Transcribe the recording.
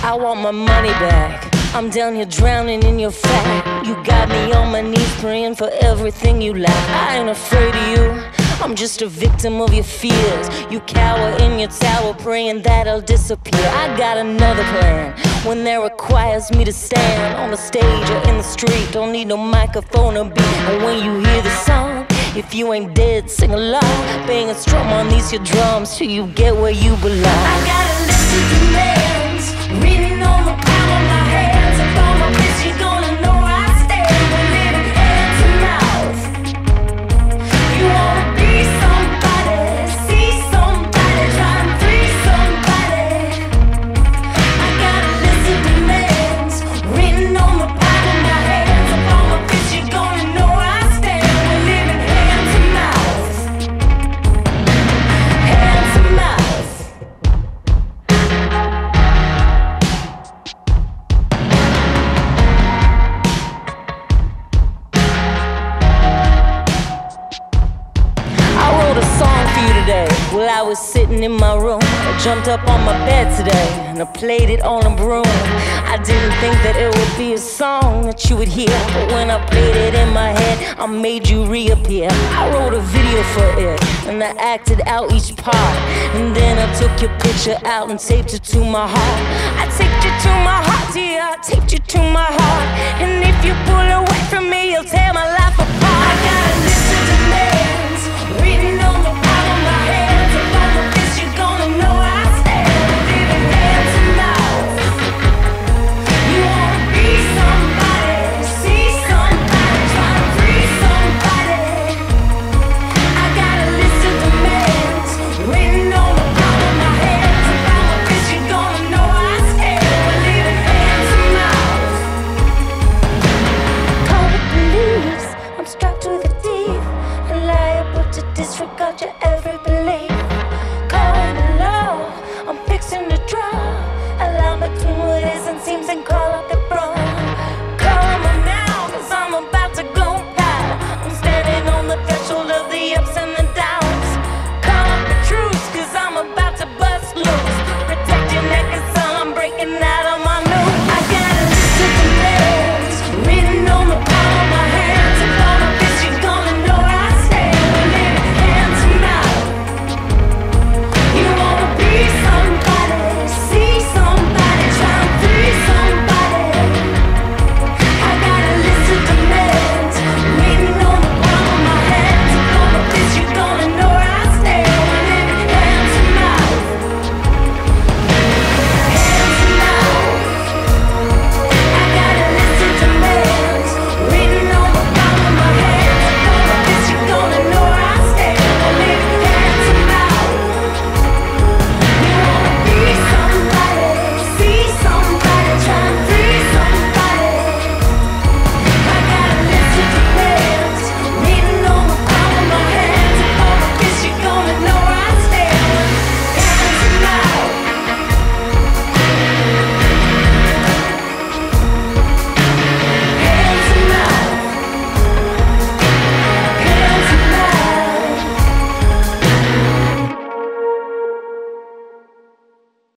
I want my money back. I'm down here drowning in your fat. You got me on my knees praying for everything you lack. I ain't afraid of you, I'm just a victim of your fears. You cower in your tower praying that I'll disappear. I got another plan when there requires me to stand on the stage or in the street. Don't need no microphone or beat. And when you hear the song, if you ain't dead, sing along. Bang and strum on these your drums till you get where you belong. I got a list of demands written on the palm of my hands. If I'm a bitch, you gonna know I stand. We're living hand to mouth. You wanna be somebody, see somebody, try and free somebody. I got a list of demands written on the palm of my hands. If I'm a bitch, you gonna know I stand. We're living hand to mouth. Hand to mouth. I wrote a song for you today. While I was sitting in my room, I jumped up on my bed today and I played it on a broom. I didn't think that it would be a song that you would hear, but when I played it in my head, I made you reappear. I wrote a video for it and I acted out each part, and then I took your picture out and taped it to my heart. I taped you to my heart, dear, I taped you to my heart. And if you pull away from me, you'll tear my life apart. I got a list of demands written on the palm of my hands. If I'm a bitch, you gonna know I stand. Living hand to mouth. You wanna be somebody, see somebody, try to free somebody. I got a list of demands written on the palm of my hands. If I'm a bitch, you gonna know I stand. Living hand to mouth. Call the police, I'm strapped to the thief, liable to disregard your every belief. Call the law, I'm fixing to draw a line between what is and seems and